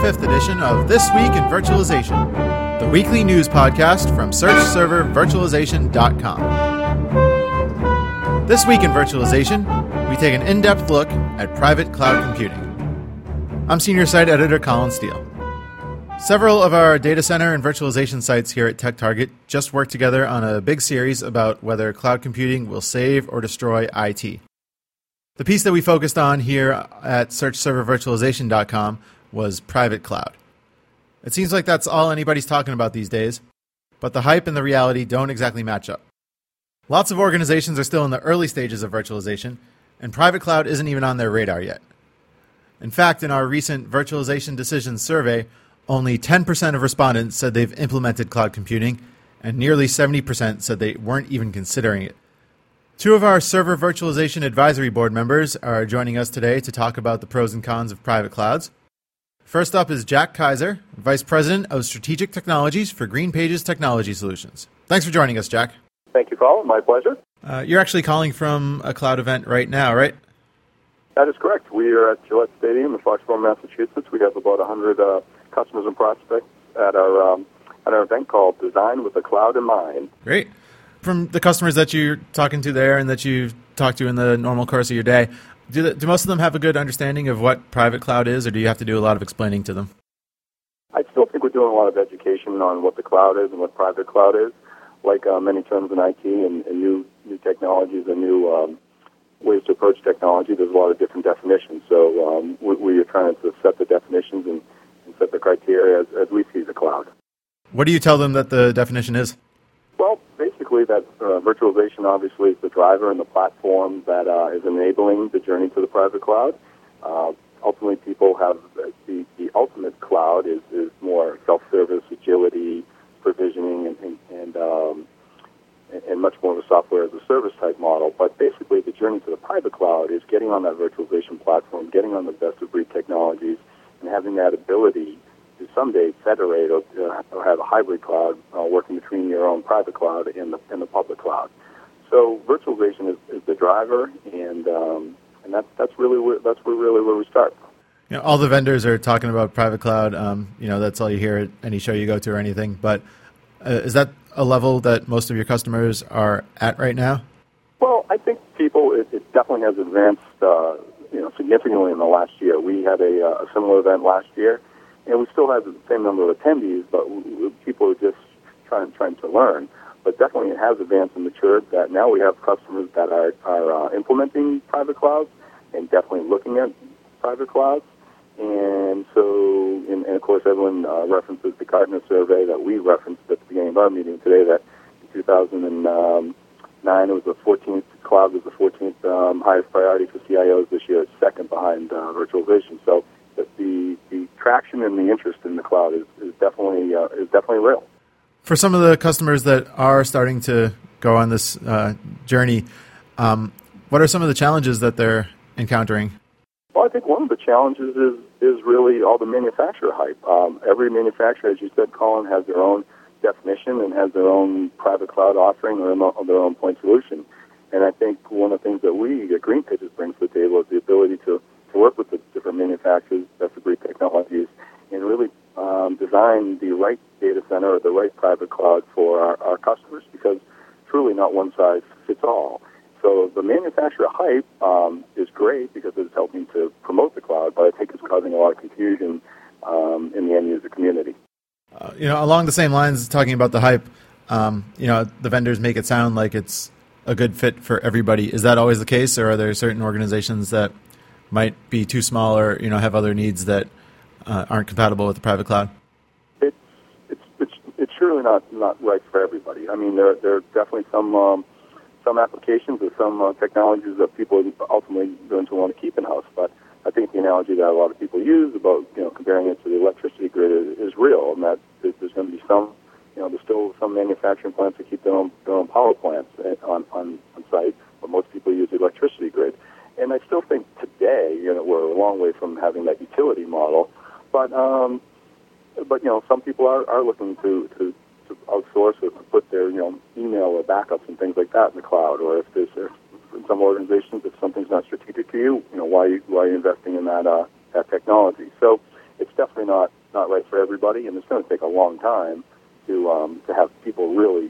25th edition of This Week in Virtualization, the weekly news podcast from SearchServerVirtualization.com. This week in Virtualization, we take an in-depth look at private cloud computing. I'm Senior Site Editor Colin Steele. Several of our data center and virtualization sites here at TechTarget just worked together on a big series about whether cloud computing will save or destroy IT. The piece that we focused on here at SearchServerVirtualization.com was private cloud. It seems like that's all anybody's talking about these days, but the hype and the reality don't exactly match up. Lots of organizations are still in the early stages of virtualization, and private cloud isn't even on their radar yet. In fact, in our recent Virtualization Decisions survey, only 10% of respondents said they've implemented cloud computing, and nearly 70% said they weren't even considering it. Two of our Server Virtualization Advisory Board members are joining us today to talk about the pros and cons of private clouds. First up is Jack Kaiser, Vice President of Strategic Technologies for GreenPages Technology Solutions. Thanks for joining us, Jack. Thank you, Colin. My pleasure. You're actually calling from a cloud event right now, right? That is correct. We are at Gillette Stadium in Foxborough, Massachusetts. We have about 100 customers and prospects at our event called Design with the Cloud in Mind. Great. From the customers that you're talking to there and that you talk to in the normal course of your day, do most of them have a good understanding of what private cloud is, or do you have to do a lot of explaining to them? I still think we're doing a lot of education on what the cloud is and what private cloud is. Like many terms in IT and new technologies and new ways to approach technology, there's a lot of different definitions. So we are trying to set the definitions and set the criteria as we see the cloud. What do you tell them that the definition is? Well, basically that virtualization obviously is the driver and the platform that is enabling the journey to the private cloud. Ultimately, people have the ultimate cloud is more self-service, agility, provisioning, and much more of a software as a service type model. But basically, the journey to the private cloud is getting on that virtualization platform, getting on the best-of-breed technologies, and having that ability to someday federate or have a hybrid cloud working between your own private cloud and the public cloud. So virtualization is the driver, and that's really where we start. You know, all the vendors are talking about private cloud. That's all you hear at any show you go to or anything. But is that a level that most of your customers are at right now? Well, I think it definitely has advanced significantly in the last year. We had a similar event last year. And we still have the same number of attendees, but people are just trying to learn. But definitely it has advanced and matured that now we have customers that are implementing private clouds and definitely looking at private clouds. And so, and of course, everyone references the Gartner survey that we referenced at the beginning of our meeting today, that in 2009 it was the 14th, cloud was the 14th highest priority for CIOs this year. It's second behind virtualization. So the traction and the interest in the cloud is definitely real. For some of the customers that are starting to go on this journey, what are some of the challenges that they're encountering? Well, I think one of the challenges is really all the manufacturer hype. Every manufacturer, as you said, Colin, has their own definition and has their own private cloud offering or their own point solution. And I think one of the things that we at GreenPages brings to the table is the ability to work with the different manufacturers, best-of-breed technologies, and really design the right data center or the right private cloud for our customers, because truly not one size fits all. So the manufacturer hype is great because it's helping to promote the cloud, but I think it's causing a lot of confusion in the end-user community. Along the same lines, talking about the hype, the vendors make it sound like it's a good fit for everybody. Is that always the case, or are there certain organizations that might be too small or have other needs that aren't compatible with the private cloud? It's surely not right for everybody. I mean, there are definitely some applications or some technologies that people are ultimately going to want to keep in house. But I think the analogy that a lot of people use about comparing it to the electricity grid is real, and that there's going to be some there's still some manufacturing plants that keep their own power plants on site, but most people use the electricity grid. And I still think today, we're a long way from having that utility model. But some people are looking to outsource or to put their, email or backups and things like that in the cloud. Or if in some organizations, if something's not strategic to you, why are you investing in that technology? So it's definitely not right for everybody, and it's going to take a long time to have people really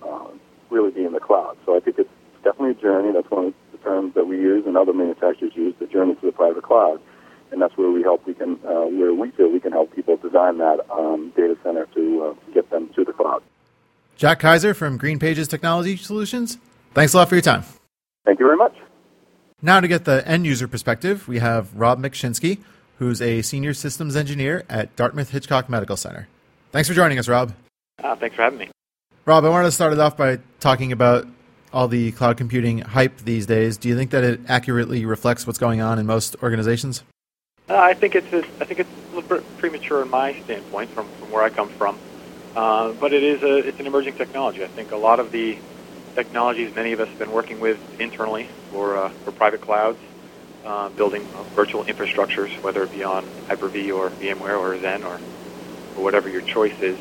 be in the cloud. So I think it's definitely a journey. That's one of the terms that we use and other manufacturers use, the journey to the private cloud. And that's where we feel we can help people design that data center to get them to the cloud. Jack Kaiser from Green Pages Technology Solutions, thanks a lot for your time. Thank you very much. Now to get the end user perspective, we have Rob Mikshinsky, who's a senior systems engineer at Dartmouth Hitchcock Medical Center. Thanks for joining us, Rob. Thanks for having me. Rob, I wanted to start it off by talking about all the cloud computing hype these days. Do you think that it accurately reflects what's going on in most organizations? I think it's a little bit premature in my standpoint from where I come from, but it's an emerging technology. I think a lot of the technologies many of us have been working with internally for private clouds, building virtual infrastructures, whether it be on Hyper-V or VMware or Zen or whatever your choice is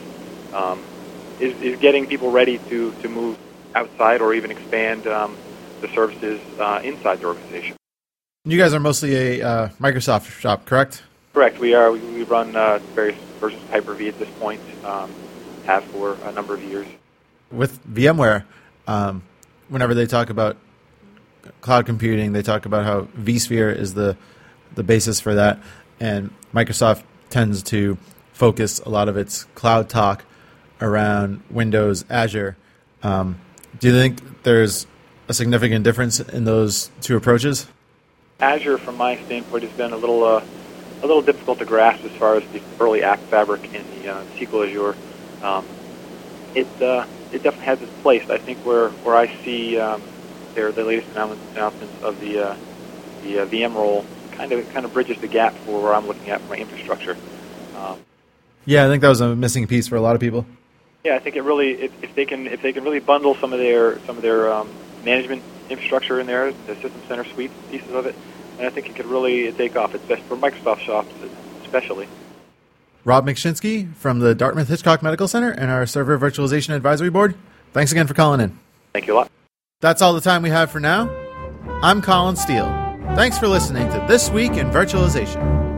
getting people ready to move outside or even expand the services inside the organization. You guys are mostly a Microsoft shop, correct? Correct. We are. We run various versions of Hyper-V at this point, have for a number of years. With VMware, whenever they talk about cloud computing, they talk about how vSphere is the basis for that, and Microsoft tends to focus a lot of its cloud talk around Windows, Azure. Do you think there's a significant difference in those two approaches? Azure, from my standpoint, has been a little difficult to grasp as far as the early app fabric in the SQL Azure. It definitely has its place. I think where I see the latest announcements of the VM role kind of bridges the gap for where I'm looking at for my infrastructure. Yeah, I think that was a missing piece for a lot of people. Yeah, I think it really if they can really bundle some of their management infrastructure in there, the System Center suite pieces of it, and I think it could really take off. It's best for Microsoft shops, especially. Rob Mikshinsky from the Dartmouth Hitchcock Medical Center and our Server Virtualization Advisory Board. Thanks again for calling in. Thank you a lot. That's all the time we have for now. I'm Colin Steele. Thanks for listening to This Week in Virtualization.